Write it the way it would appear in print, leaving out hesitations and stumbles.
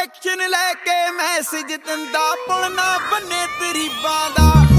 Action ਲੈ ਕੇ message ਦਿੰਦਾ ਪੁਲ ਨਾ ਬੰਨੇ ਤਰੀਬਾਂ ਦਾ।